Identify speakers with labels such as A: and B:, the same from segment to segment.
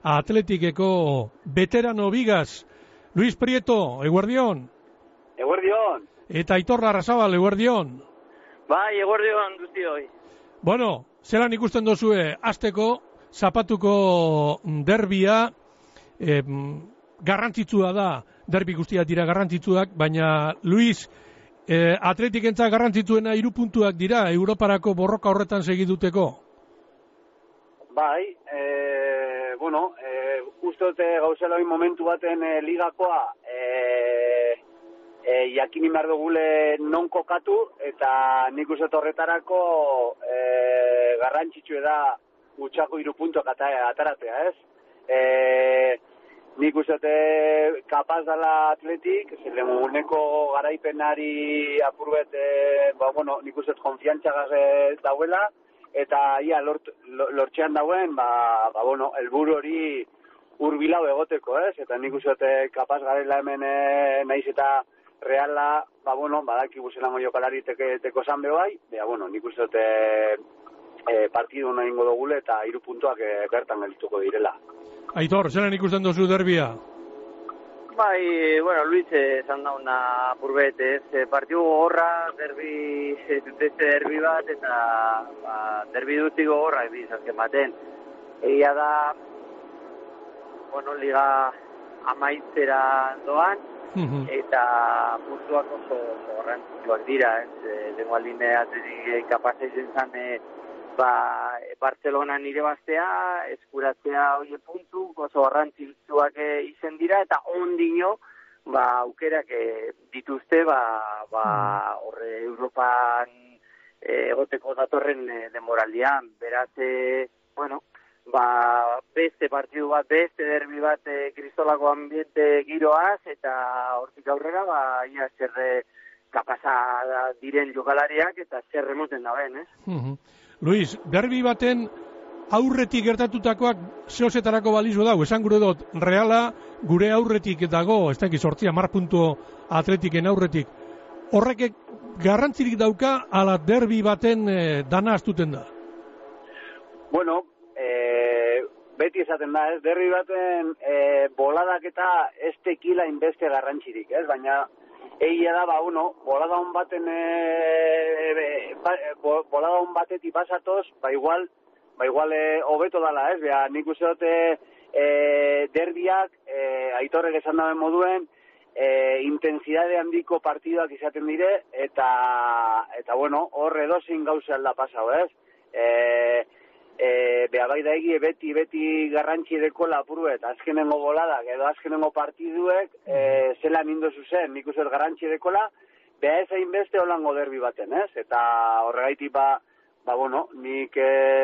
A: Atletikeko veterano bigaz, Luis Prieto, eguerdion.
B: Eguerdion.
A: Eta Aitor Larrazabal, eguerdion.
C: Bai, eguerdion guztioi.
A: Bueno, zelan ikusten dozue, hasteko zapatuko derbia, garrantzitsua da, derbi guztiak dira garrantzitsuak, baina Luis, Atletikentzat garrantzitsuena 3 puntuak dira, Europarako borroka horretan segiduteko.
B: Bai, uste dute gauzela momentu baten ligakoa, jakini behar dugule non kokatu, eta nik uste horretarako garrantzitsue da gutxako 3 puntuak ataratea, ez? Nik uste kapaz dela Atletik, lehenengo garaipenari apurbet, nik uste konfiantzagaz dauela, eta ia lortxean dauen, helburu hori hurbilau egoteko, ez? Eta nik uste kapaz garela hemen naiz eta Reala, badakigu zelango jokalari teko zan behoi, nik uste partidu nahi ingo dugule eta 3 puntuak bertan geldituko direla.
A: Aitor, zelan ikusten dozu derbia?
C: Bai, Luis, esan dauna purbet, ez? Partidu gogorra, beste derbi bat, eta derbi dutik gogorra, azken baten. Egia da, liga amaitzera doan, eta puntuak oso garrantzitsuak dira, ez? Lengo aline Atletik kapaz izan zen, Barcelona nire bastea, eskuratzea hori puntu, oso garrantzitsuak izen dira, eta ondino, aukerak dituzte, horre Europan egoteko datorren denboraldian. Beraz, beste partidu bat, beste derbi bat kristolako ambiente giroaz, eta hortik aurrera, ia zerre kapasa diren jokalariak, eta zerre moten daben, ez?
A: Luis, derbi baten aurretik gertatutakoak zehozetarako balizu dago, esan gure dut, Reala gure aurretik dago, ez dakit 10 puntu Atletiken aurretik. Horrek garrantzirik dauka, ala derbi baten dana astuten da?
B: Beti esaten da, ez? Derbi baten boladak eta ez tekila inbeste garrantzirik, ez? Baina egia da, bolada hon baten bolada hon batetik pasatoz, igual hobeto dala, ez? Nik uste dute derbiak, Aitorrek esan daben moduen, intensidade handiko partiduak izaten dire, eta hor edozein gauza alda pasau, ez? Bai da egi beti garrantzi dekola apuruet, azkenengo boladak edo azkenengo partiduek zelan indo zuzen, nik uste garrantzi dekola, ez hainbeste holango derbi baten, ez? Eta horregaitik nik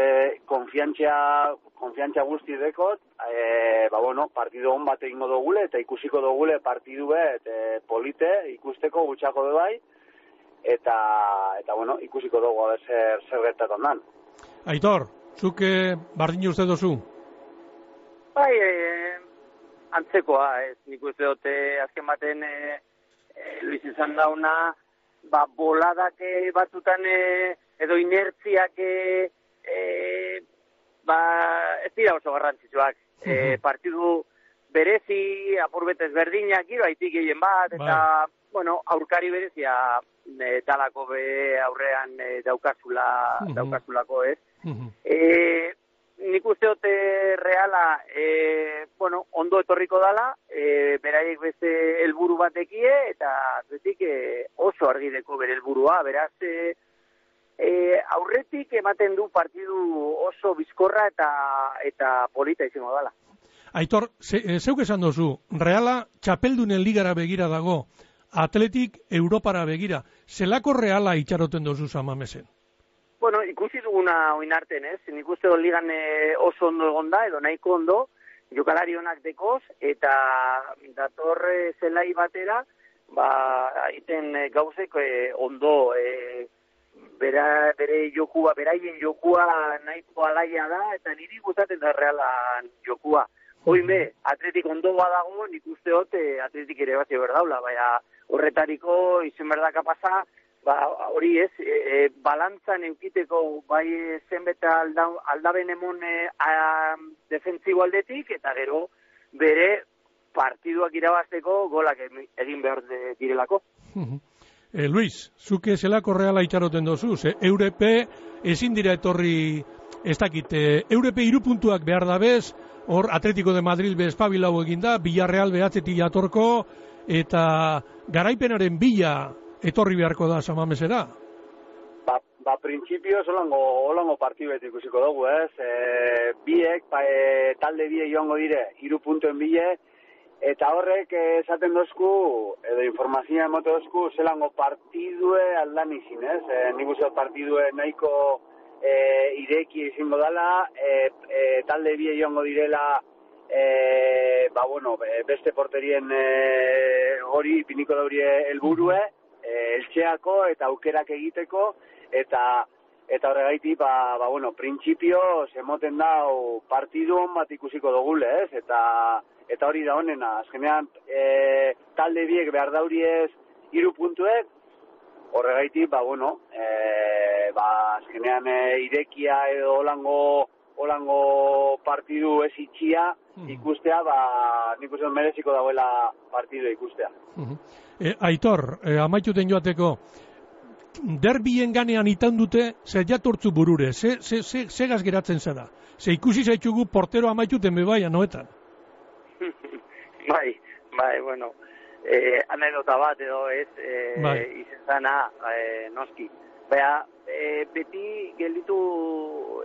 B: konfiantzia guzti dekot, partidu hon bat egingo dugule, eta ikusiko dugule partidu bet polite, ikusteko gutxako du bai, eta ikusiko dugu zer gertatan dan.
A: Aitor, zuk bardin uste dozu?
C: Bai, antzekoa, ez nik uste dute azken baten Luis izan dauna, boladak batzutan edo inertziak ez dira oso garrantzitsuak. Partidu berezi, apurbetez berdinak, giro haitik gehien bat, eta, aurkari berezia talako aurrean daukazulako, ez? Nik uste dute Reala, ondo etorriko dala, beraiek beste helburu batekie, eta Atletik oso argideko bere helburua, beraz, aurretik ematen du partidu oso bizkorra eta polita izango dala.
A: Aitor, zeuk esan dozu, Reala txapeldunen ligara begira dago, Atletik Europara begira, zelako Reala itxaroten dozu Samamesen?
C: Ikusi duguna oinarten, ez? Nik uste dut ligan oso ondo egonda, edo nahiko ondo, jokalari onak dekoz, eta datorre zelai batera, iten gauzek ondo, bere jokua, beraien jokua nahiko alaia da, eta niri gustatzen da Realan jokua. Hoime, Atletik ondo badago, nik uste dut Atletik ere bat berdaula, baina horretariko izen berdaka pasa, Hori ez, balantzan eukiteko bai zenbeta aldaben emon defensibo aldetik, eta gero bere partiduak irabazteko golak egin behar direlako.
A: Luis, zuke zelako Reala itxaroten dozu, Eurepe ezin dira etorri, ez dakit, Eurepe 3 puntuak behar dabez, hor Atletico de Madrid be espabilau eginda, Villarreal behatzetik jatorko, eta garaipenaren bila etorri beharko da Samamesera?
B: Printzipioz holango partiduet ikusiko dugu, ez? Biek, talde biek joango dire, 3 puntuen bile, eta horrek esaten dozku, edo informazioa emote dozku, zelango partidue aldan izin, ez? Nik uste partidue nahiko ireki izango dela, talde biek joango direla, beste porterien hori, piniko daurie helburue, eltxeako eta aukerak egiteko, eta horregaitik, printzipio zemoten dau partidun bat ikusiko dugule, ez? Eta hori da honena, azkenean talde biek behar dauriez 3 puntuek, horregaitik, azkenean irekia edo holango partidu ez itxia ikustea, nik uste mereziko dauela partidu ikustea.
A: Aitor, amaituten joateko, derbien ganean itan dute, ze jatortzu burure, ze gaz geratzen zeda? Ze ikusi zaitxugu portero amaituten bebai anoetan?
C: Anekdota bat edo ez, izen zana, noski. Beti gelditu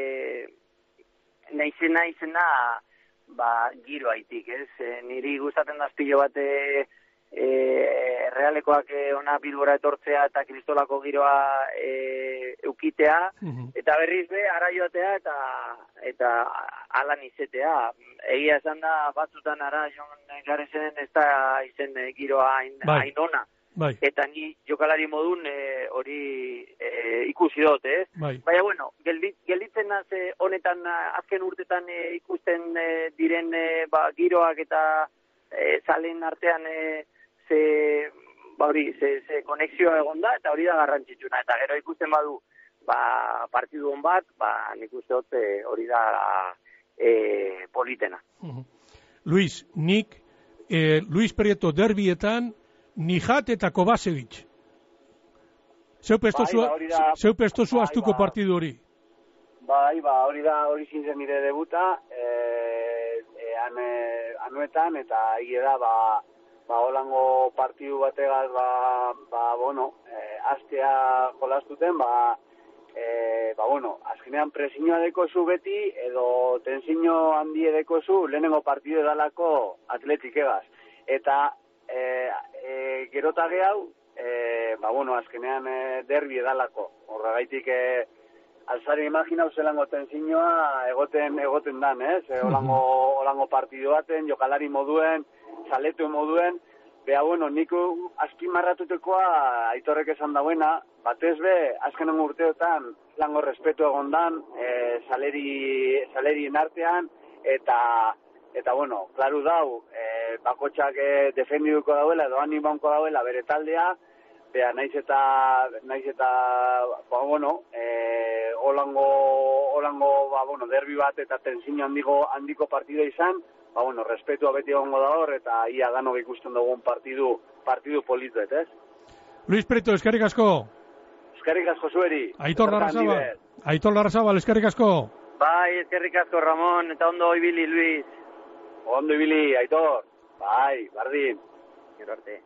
C: naizena giro haitik, ez? Niri gustatzen dazpilo bat Realekoak ona Bilbora etortzea eta kristolako giroa eukitea, eta berriz be, ara joatea eta alan izetea. Egia esan da, batzutan ara joan garezen ez da izen giroa hain ona. Eta ni jokalari modun hori ikusi dut, ez? Baina, gelditzen naz honetan azken urtetan ikusten diren giroak eta zalen artean ze konexioa egon da, eta hori da garrantzitsuna. Eta gero ikusten badu partidu hon bat, nik uste dut hori da politena.
A: Luis, Luis Prieto derbietan, Nijat eta Kovacevic. Zeu pestozu astuko partidu hori?
B: Hori zintzen nire debuta, anuetan, eta hile da, holango partidu bategaz, astea jolastuten, azkenean presiñoa dekozu beti, edo tensiño handie dekozu, lehenengo partidu edalako Atletik egaz. Eta gerota gehau, azkenean derbi edalako. Horregaitik, alzari imaginau zelango tensiñoa egoten dan, ez? Holango partidu baten, jokalari moduen, zaletu moduen, nik azpimarratutekoa Aitorrek esan dauena, batez be, azkenen urteotan, lango respetu egon dan, salerien artean, eta klaru dau, bakotxak defendiduko dauela, edo animaunko dauela bere taldea, naiz eta holango derbi bat eta tensiño handiko partidua izan, respetua beti egongo da hor, eta ia danok ikusten dugun partidu polituet, ez?
A: Luis Prieto, eskerrik asko.
B: Eskerrik asko zueri.
A: Aitor Larrazabal, eskerrik asko.
C: Bai, eskerrik asko, Ramon, eta ondo ibili, Luis.
B: Ondo ibili, Aitor. Bai, bardin.
C: Gero arte.